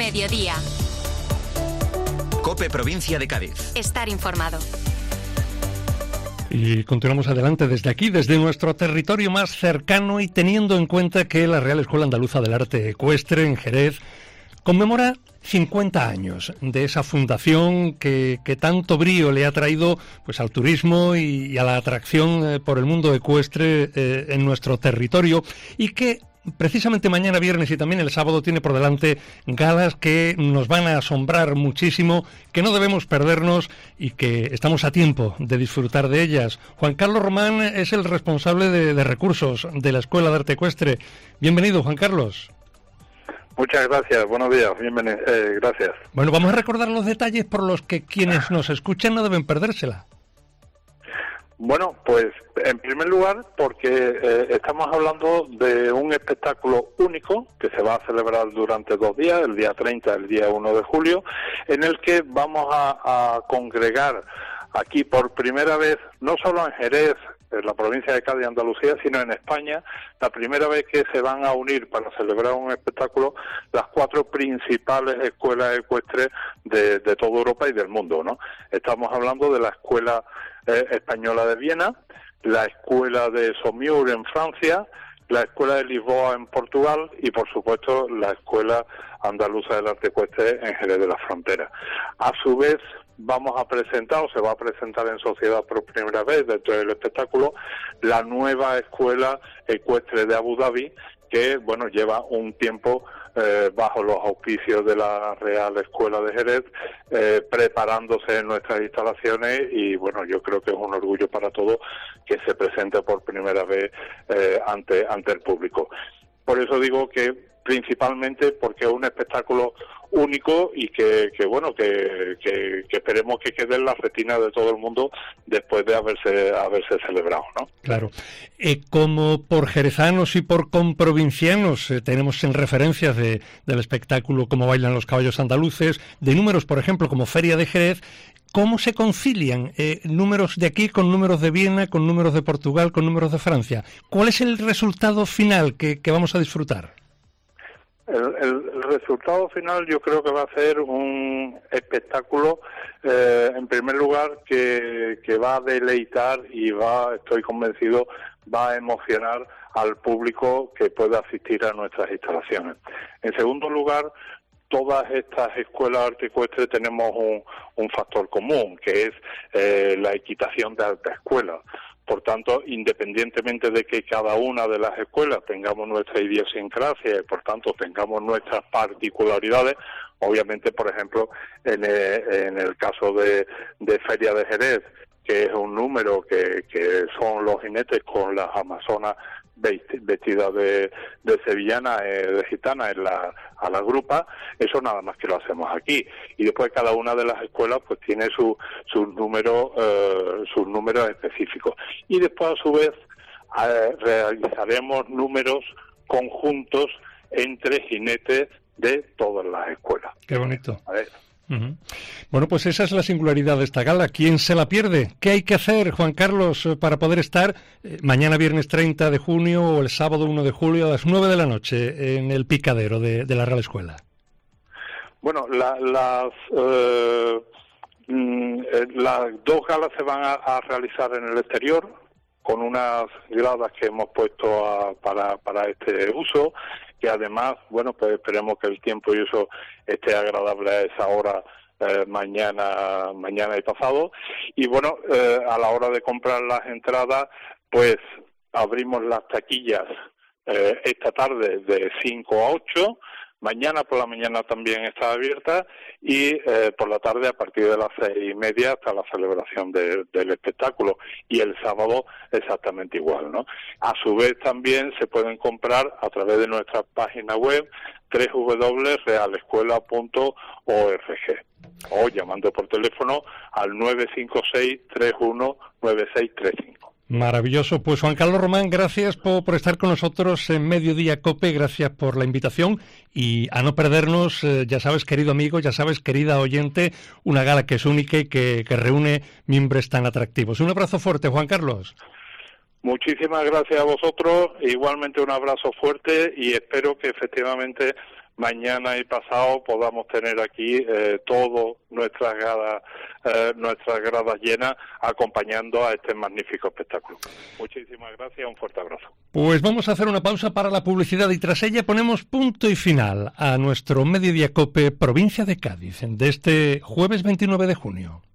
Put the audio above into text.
Mediodía. COPE Provincia de Cádiz. Estar informado. Y continuamos adelante desde aquí, desde nuestro territorio más cercano y teniendo en cuenta que la Real Escuela Andaluza del Arte Ecuestre en Jerez conmemora 50 años de esa fundación que tanto brío le ha traído pues al turismo y a la atracción por el mundo ecuestre en nuestro territorio, y que precisamente mañana viernes y también el sábado tiene por delante galas que nos van a asombrar muchísimo, que no debemos perdernos y que estamos a tiempo de disfrutar de ellas. Juan Carlos Román es el responsable de recursos de la Escuela de Arte Ecuestre. Bienvenido, Juan Carlos. Muchas gracias, buenos días, bienvenido, gracias. Bueno, vamos a recordar los detalles por los que quienes nos escuchan no deben perdérsela. Bueno, pues en primer lugar porque estamos hablando de un espectáculo único que se va a celebrar durante 2 días, el día 30 y el día 1 de julio, en el que vamos a congregar aquí por primera vez, no solo en Jerez, en la provincia de Cádiz, Andalucía, sino en España, la primera vez que se van a unir para celebrar un espectáculo las 4 principales escuelas ecuestres de toda Europa y del mundo, ¿no? Estamos hablando de la Escuela Española de Viena, la Escuela de Saumur en Francia, la Escuela de Lisboa en Portugal y, por supuesto, la Escuela Andaluza del Arte Ecuestre en Jerez de la Frontera. A su vez, vamos a presentar, o se va a presentar en sociedad por primera vez dentro del espectáculo, la nueva Escuela Ecuestre de Abu Dhabi, que, bueno, lleva un tiempo bajo los auspicios de la Real Escuela de Jerez, preparándose en nuestras instalaciones, y bueno, yo creo que es un orgullo para todos que se presente por primera vez ante el público. Por eso digo que principalmente porque es un espectáculo único y que esperemos que quede en la retina de todo el mundo después de haberse celebrado, ¿no? Claro. Como por jerezanos y por comprovincianos tenemos en referencias del espectáculo Cómo bailan los caballos andaluces, de números, por ejemplo, como Feria de Jerez. ¿Cómo se concilian números de aquí con números de Viena, con números de Portugal, con números de Francia? ¿Cuál es el resultado final que vamos a disfrutar? El resultado final yo creo que va a ser un espectáculo, en primer lugar, que va a deleitar y estoy convencido, va a emocionar al público que pueda asistir a nuestras instalaciones. En segundo lugar, todas estas escuelas arte ecuestre tenemos un factor común, que es la equitación de alta escuela. Por tanto, independientemente de que cada una de las escuelas tengamos nuestra idiosincrasia y, por tanto, tengamos nuestras particularidades, obviamente, por ejemplo, en el caso de Feria de Jerez, que es un número que son los jinetes con las amazonas vestidas de sevillana, de gitana a la grupa, eso nada más que lo hacemos aquí. Y después cada una de las escuelas pues tiene sus números específicos. Y después, a su vez, realizaremos números conjuntos entre jinetes de todas las escuelas. Qué bonito. A ver. Uh-huh. Bueno, pues esa es la singularidad de esta gala. ¿Quién se la pierde? ¿Qué hay que hacer, Juan Carlos, para poder estar mañana viernes 30 de junio o el sábado 1 de julio a las 9 de la noche en el picadero de la Real Escuela? Bueno, las 2 galas se van a realizar en el exterior, con unas gradas que hemos puesto para este uso, que además, bueno, pues esperemos que el tiempo y eso esté agradable a esa hora mañana y pasado. Y bueno, a la hora de comprar las entradas, pues abrimos las taquillas esta tarde de 5 a 8, mañana por la mañana también está abierta, y por la tarde a partir de las 6:30 hasta la celebración del espectáculo, y el sábado exactamente igual, ¿no? A su vez también se pueden comprar a través de nuestra página web www.realescuela.org o llamando por teléfono al 956-319635. Maravilloso. Pues Juan Carlos Román, gracias por estar con nosotros en Mediodía COPE, gracias por la invitación y a no perdernos, ya sabes, querido amigo, ya sabes, querida oyente, una gala que es única y que reúne miembros tan atractivos. Un abrazo fuerte, Juan Carlos. Muchísimas gracias a vosotros, igualmente un abrazo fuerte y espero que efectivamente mañana y pasado podamos tener aquí todo nuestras gradas llenas acompañando a este magnífico espectáculo. Muchísimas gracias, un fuerte abrazo. Pues vamos a hacer una pausa para la publicidad y tras ella ponemos punto y final a nuestro Mediodía Cope Provincia de Cádiz de este jueves 29 de junio.